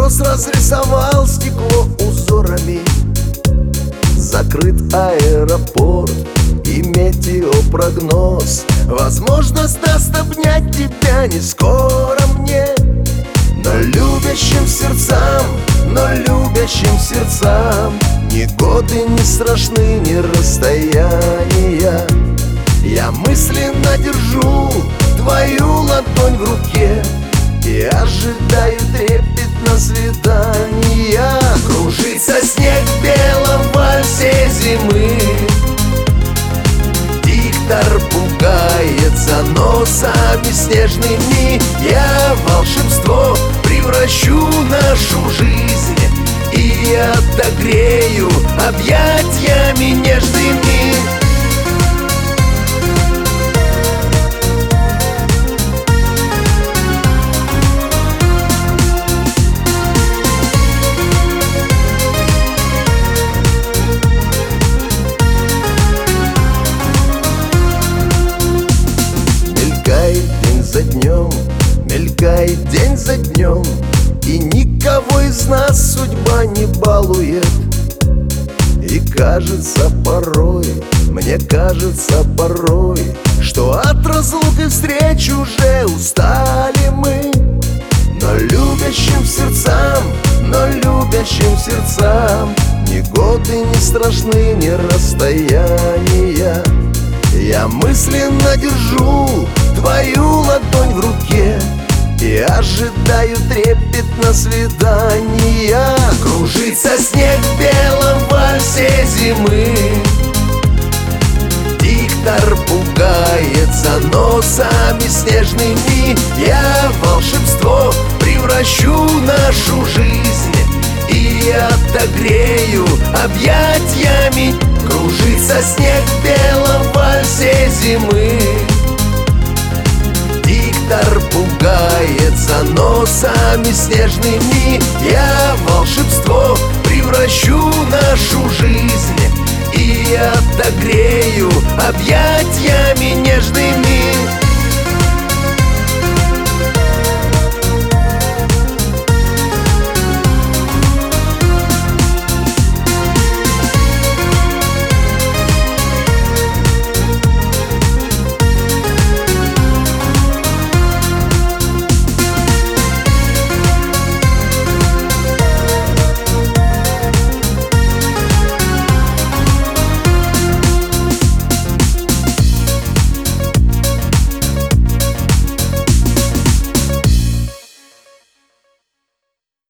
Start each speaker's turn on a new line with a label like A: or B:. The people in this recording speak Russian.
A: Мороз разрисовал стекло узорами. Закрыт аэропорт и метеопрогноз. Возможность даст обнять тебя не скоро мне. Но любящим сердцам, ни годы не страшны, ни расстояния. Я мысленно держу твою ладонь в руке и ожидаю трепетно свидания. Кружится снег в белом вальсе зимы. Диктор пугается носами снежными. Я в волшебство превращу нашу жизнь и отогрею объятиями нежными. Мелькает день за днем, и никого из нас судьба не балует. И кажется порой, мне кажется порой, что от разлук и встреч уже устали мы. Но любящим сердцам ни годы не страшны, ни расстояния. Я мысленно держу твою ладонь в руке и ожидаю трепетно свидания. Кружится снег в белом вальсе зимы. Диктор пугается носами снежными. Я в волшебство превращу нашу жизнь и отогрею объятиями. Кружится снег в белом вальсе зимы. Диктор пугается носами снежными. Я в волшебство превращу нашу жизнь и отогрею объятиями нежными.